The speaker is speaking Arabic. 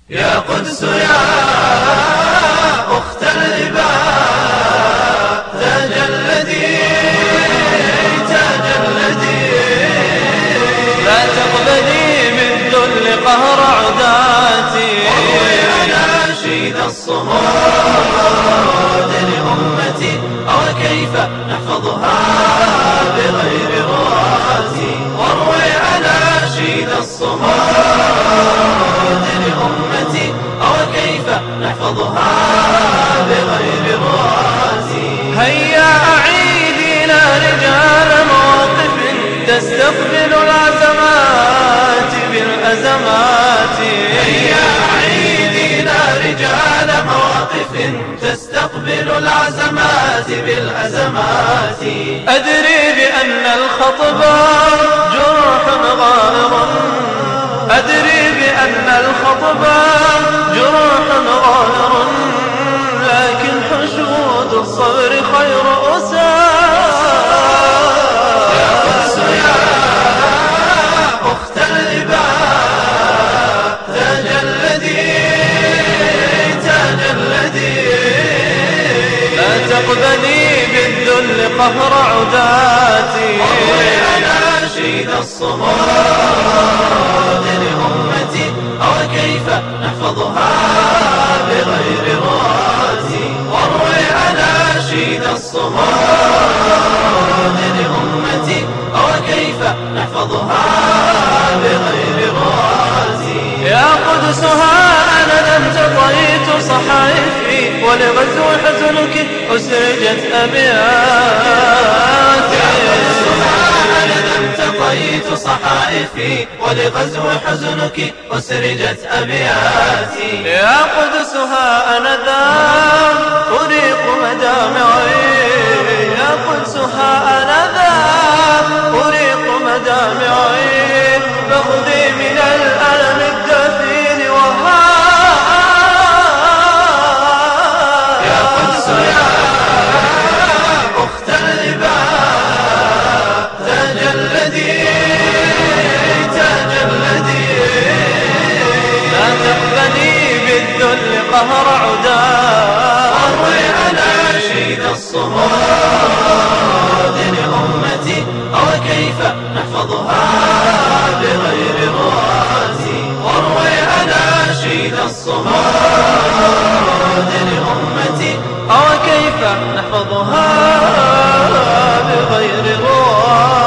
يا قدس يا أخت الإباء تجلدي لا تقبلي بالذل قهر عداتي واروي أناشيد الصمود لأمتي أو كيف نحفظها بغير رواتي واروي أناشيد الصمود لأمتي أو كيف نحفظها بغير رواتي هيا أعيدنا رجال مواقف تستقبل العزمات بالأزمات هيا أعيدنا رجال مواقف تستقبل العزمات بالأزمات أدري بأن الخطب جرح غائر أدري بأن الخطب جرح غائر لكن حشود الصبر خير أساس يا قدس يا أخت الإباء تجلدي لا تقبلي بالذل قهر عداتي واروي أناشيد الصمود لأمتي أو كيف نحفظها بغير رواتي واروي أناشيد الصمود لأمتي أو كيف نحفظها بغير رواتي يا قدسها أنا لم تطيت صحائفي ولغزو حزنك أسرجت أبياتي يا قدسها أنا لم تطيت صحائفي ولغزو حزنك أسرجت أبياتي يا قدسها أنا ذا أريق مدامعي يا قدسها أنا ذا أريق مدامعي فخذي من الألم الدفين وها يا قدس يا أخت الإباء تجلدي لا تقبلي بالذل قهر عداء واروي أناشيد الصمود لأمتي أو كيف نحفظها بغير رواتي واروي أناشيد الصمود لأمتي أو كيف نحفظها بغير رواتي